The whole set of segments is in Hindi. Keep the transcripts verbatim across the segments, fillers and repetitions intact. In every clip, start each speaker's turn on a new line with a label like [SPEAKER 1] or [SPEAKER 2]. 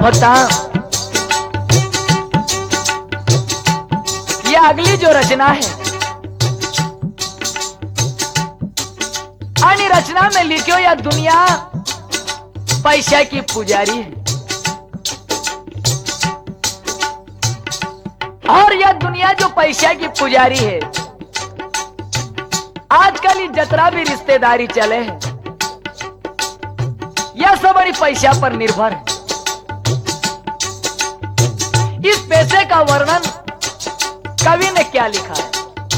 [SPEAKER 1] भक्ता, ये अगली जो रचना है, आणि रचना में लिखियो या दुनिया पैसा की पुजारी है, और यह दुनिया जो पैसा की पुजारी है, आजकल ये जतरा भी रिश्तेदारी चले हैं, यह सब बड़ी पैसा पर निर्भर है। इस पैसे का वर्णन कवि ने क्या लिखा है?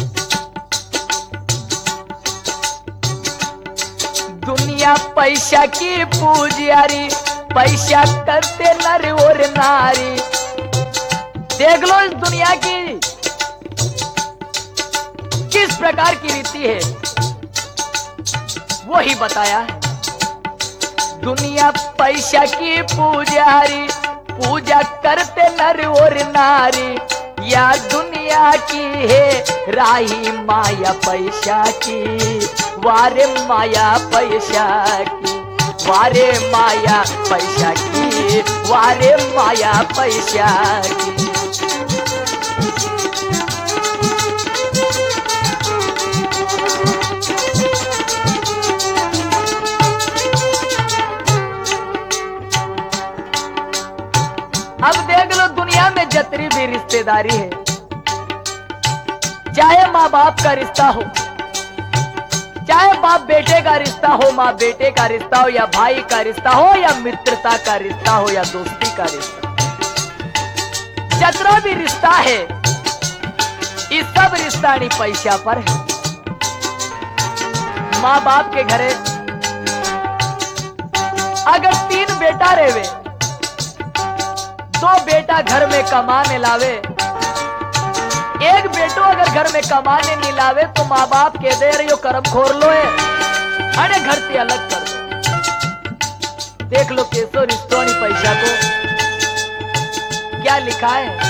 [SPEAKER 1] दुनिया पैसा की पुजारी, पैसा करते नर और नारी। देख लो इस दुनिया की किस प्रकार की रीति है, वो ही बताया है। दुनिया पैसा की पुजारी, पूजा करते नर और नारी। या दुनिया की है राही माया पैसा की, वारे माया पैसा की, वारे माया पैसा की, वारे माया पैसा की। अब देख लो दुनिया में जितनी भी रिश्तेदारी है, चाहे माँ बाप का रिश्ता हो, चाहे बाप बेटे का रिश्ता हो, माँ बेटे का रिश्ता हो, या भाई का रिश्ता हो, या मित्रता का रिश्ता हो, या दोस्ती का रिश्ता, जितना भी रिश्ता है, इस सब रिश्ता नहीं पैसा पर है। माँ बाप के घरे अगर तीन बेटा रहे, दो बेटा घर में कमाने लावे, एक बेटो अगर घर में कमाने नहीं लावे, तो माँ बाप के दे रही हो कर्म खोर लो है, अरे घर से अलग कर दो। देख लो कैसो रिश्तों नहीं पैसा को क्या लिखा है।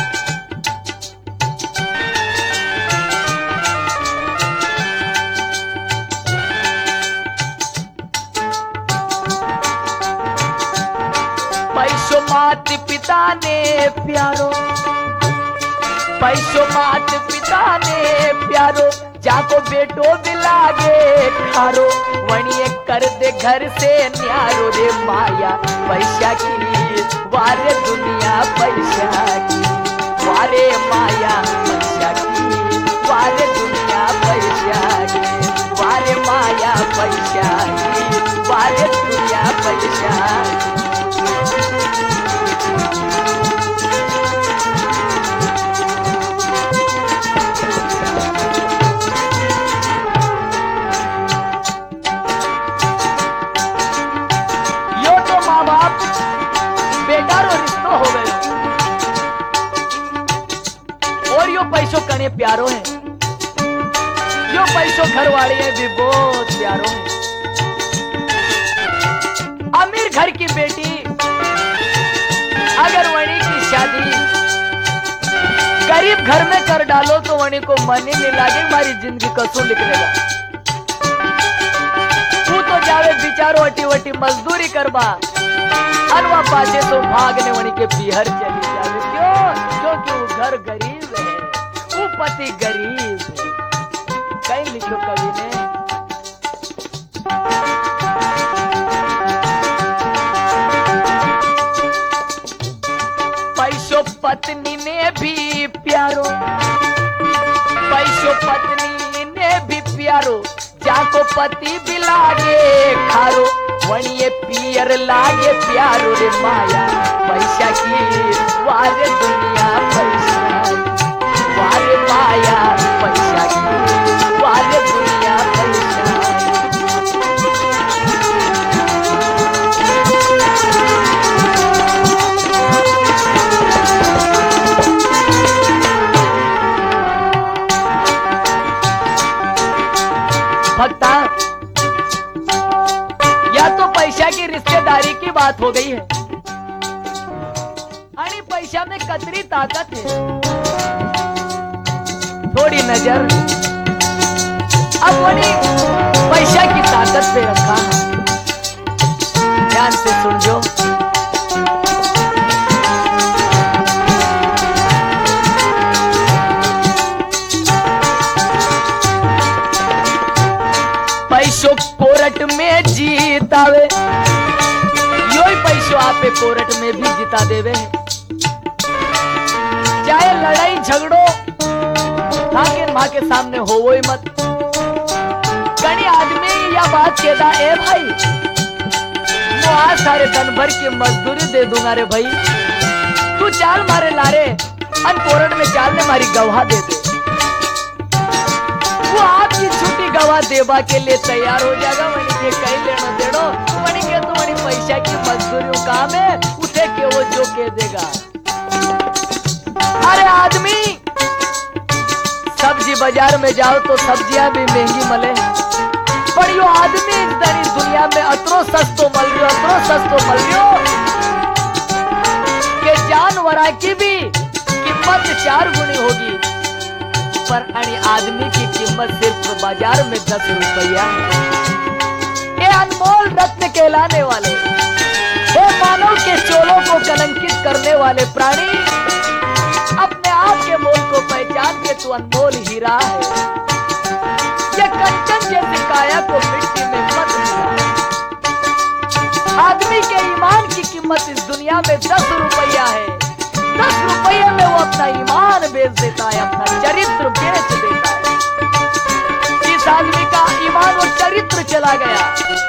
[SPEAKER 1] पैसो मात पिता ने प्यारो, पैसो मात पिता ने प्यारो, जाको बेटो दिलागे खारो, वणिये कर दे घर से न्यारो। रे माया पैसा की, वारे दुनिया पैसा की, वारे माया पैसा की, वारे दुनिया पैसा की, वारे माया पैसा की, वारे दुनिया पैसा की। पैसों कने प्यारो है, जो पैसों घर वाले हैं भी बहुत प्यारो है। अमीर घर की बेटी अगर वणी की शादी गरीब घर में कर डालो, तो वणी को मन ही नहीं लागे, हमारी जिंदगी कसू निकलेगा। तू तो जावे बिचारो अटी वटी मजदूरी करवा, अनवा पाचे तो भागने वणी के पीहर चली जावे। क्यों? क्योंकि वो घर गरीब है, पति गरीब। कहीं लिखो कवि ने, पैसो पत्नी ने भी प्यारो, पैसो पत्नी ने भी प्यारो, जाको पति भी लागे खारो, वणिये पियर लागे प्यारो। रे माया पैसा की, वारे दुनिया पैसा की, वारे माया पैसा की, वारे दुनिया पैसा की। भक्ता, या तो पैसा की रिश्तेदारी की बात हो गई है, आणि पैसा में कतरी ताकत है। थोड़ी नजर अपनी पैसा की ताकत पे रखा, ध्यान से सुन जो। कोरट में जीतावे, यो ही पैसो आपे कोरट में भी जीता देवे। चाहे लड़ाई झगड़ो ताके माँ के सामने हो वो ही मत। कहीं आदमी या बात कहता ए भाई वो आज सारे दिन भर की मजदूरी दे दूंगा रे भाई, तू चाल मारे लारे अन कोरट में चाल ने मारी गवाह दे दे। वो आपकी छुट्टी गवाह देवा के लिए तैयार हो जाएगा। वही के कहीं लेना देनो वही के तो वही पैसा की मजदूरी काम है उसे के वो जो कह देगा। अरे आदमी सब्जी बाजार में जाओ तो सब्जियां भी महंगी मिले, पर यो आदमी इस दुनिया में अतरो सस्तो मल रही अतरो सस्तो मल रही के जानवरा की भी कीमत चार गुनी होगी, पर अनी आदमी की कीमत सिर्फ बाजार में दस रुपया। ये अनमोल रत्न कहलाने वाले, ये मानव के चोलों को कलंकित करने वाले प्राणी अपने आप के मोल को पहचान के तू अनमोल हीरा है। ये कंचन जैसी काया को मिट्टी में मत मिला। आदमी के ईमान की कीमत इस दुनिया में दस रुपया है। दस रुपये में वो अपना ईमान बेच देता है, अपना चरित्र बेच देता है। जिस आदमी का ईमान और चरित्र चला गया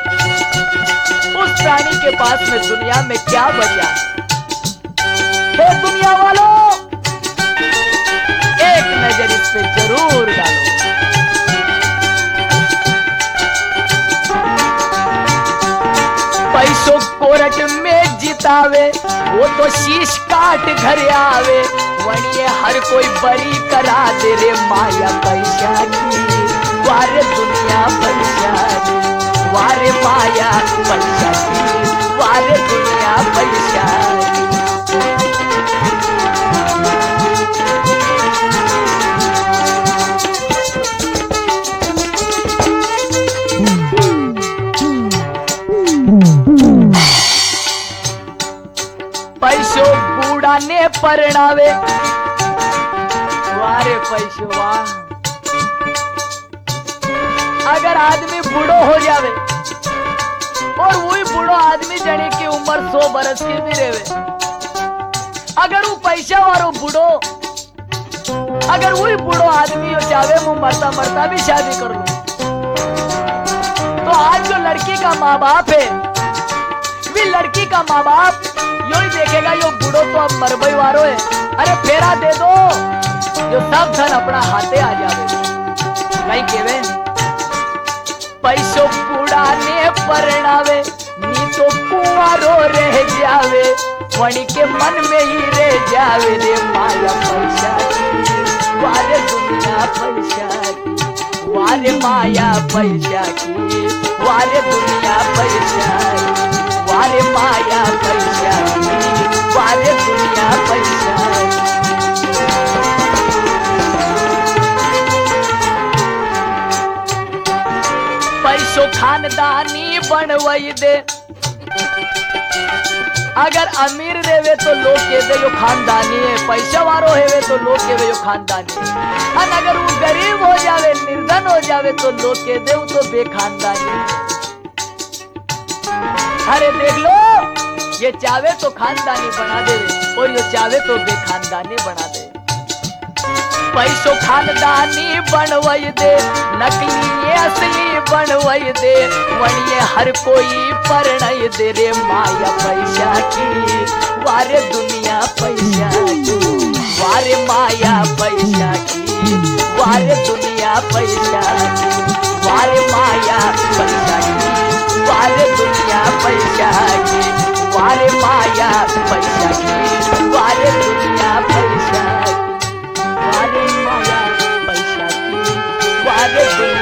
[SPEAKER 1] उस प्राणी के पास में दुनिया में क्या बचा। हे दुनिया वालों एक नजर इस पे जरूर डालो। पैसों कोरट में जितावे वो तो शीश काट घर आवे, वही हर कोई बरी करा दे रे माया पैसा की। वारे दुनिया पैसा की, वारे माया पैसा की, वारे दुनिया पैसा की। पैसो बूढ़ा ने परणावे, वारे पैसो वाह। अगर आदमी बूढ़ो हो जावे और वही बूढ़ो आदमी जने की उम्र सौ बरस की भी रहे, अगर वो पैसा वालो बूढ़ो अगर वही बूढ़ो आदमी हो चाहे वो मरता मरता भी शादी कर लो, तो आज जो लड़की का माँ बाप है भी लड़की का माँ बाप यो ही देखेगा यो बूढ़ो तो अब मरबई वारो है, अरे फेरा दे दो जो सब धन अपना हाथे आ जावे। नहीं केवे पैसों बूढ़ा ने परणावे नी तो कुंवारो रह जावे, वणी के मन में ही रह जावे रे माया पैसा की। वारे दुनिया पैसा की, वारे माया पैसा की, वारे दुनिया पैसा की, वारे माया पैसा की, वारे दुनिया पैसा की। पैसो खानदानी बनवई दे, अगर अमीर रेवे तो लोग कह दे यो खानदानी है, पैसा वारो हेवे तो लोग कहे यो खानदानी है, और अगर वो गरीब हो जावे निर्धन हो जावे तो लोग कह दे वो तो बेखानदानी है। अरे देख लो ये चावे तो खानदानी बना दे और ये चावे तो बेखानदानी बना दे। पैसो खानदानी बनवई दे, नकली असली बनवई दे, वणिये हर कोई परणय दे रे माया पैसा की। वारे दुनिया पैसा की, वारे माया पैसा की, वारे दुनिया पैसा की, वारे माया पैसा की, वारे दुनिया पैसा की, वारे माया पैसा की, वारे दुनिया पैसा की, वारे माया पैसा की, वारे दुनिया